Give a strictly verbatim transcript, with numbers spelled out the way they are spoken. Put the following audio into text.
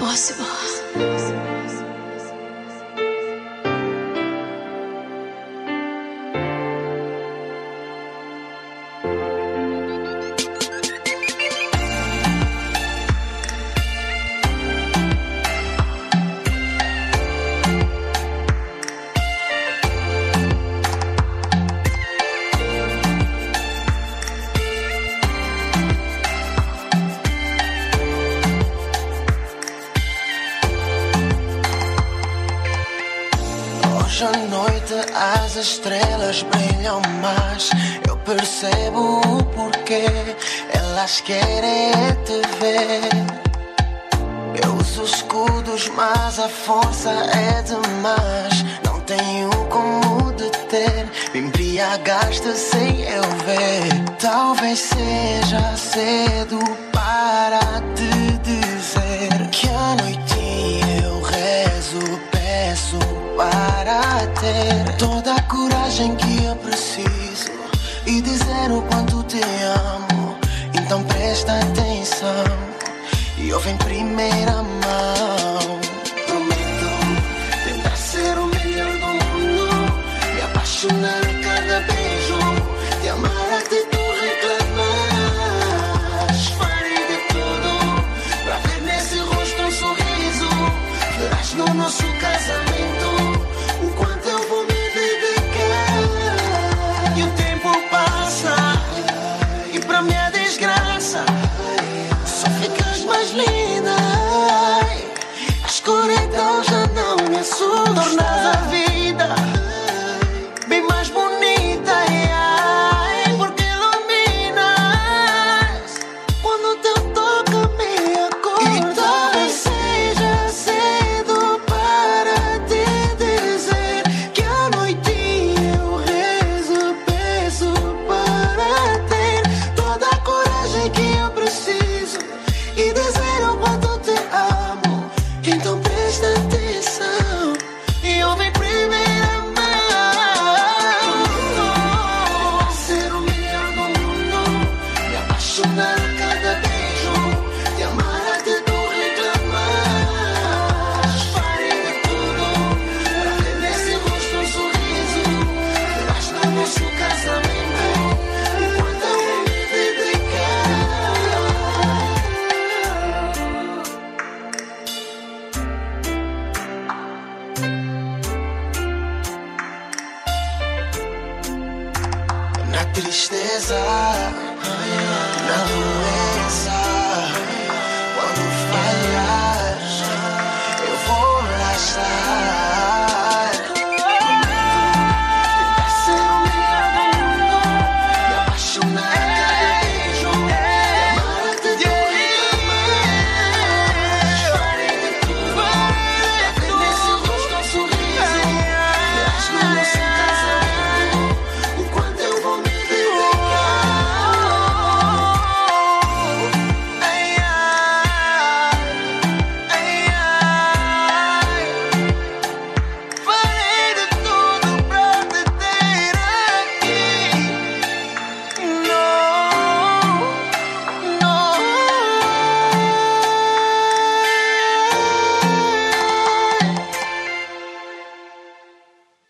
impossible. Hoje à noite as estrelas brilham mais. Eu percebo o porquê. Elas querem te ver. Eu uso escudos, mas a força é demais. Não tenho como deter. Me embriagaste sem eu ver. Talvez seja cedo para te dizer que à noite eu rezo, peço para ter toda a coragem que eu preciso e dizer o quanto te amo. Então presta atenção e ouve em primeira mão. Prometo tentar ser o melhor do mundo, me apaixonar a cada beijo, te amar até tu reclamas. Farei de tudo pra ver nesse rosto um sorriso. Verás no nosso casamento o quanto eu vou me dedicar. E o tempo passa e pra minha desgraça só ficas mais linda. A escuridão já não me assusta. Tornas a vida bem mais bonita, ai, porque iluminas quando o teu toque me acorda. E talvez seja cedo para te dizer que à noite eu rezo, peço para ter toda a coragem que eu preciso e dizer o quanto te amo. Então presta atenção e ouve em primeira mão. Ser o melhor do mundo, me apaixonar a cada beijo, te amar até tu reclamas. Farei de tudo pra ver nesse rosto um sorriso. Verás no nosso casamento o quanto eu vou me dedicar. Na tristeza, na doença,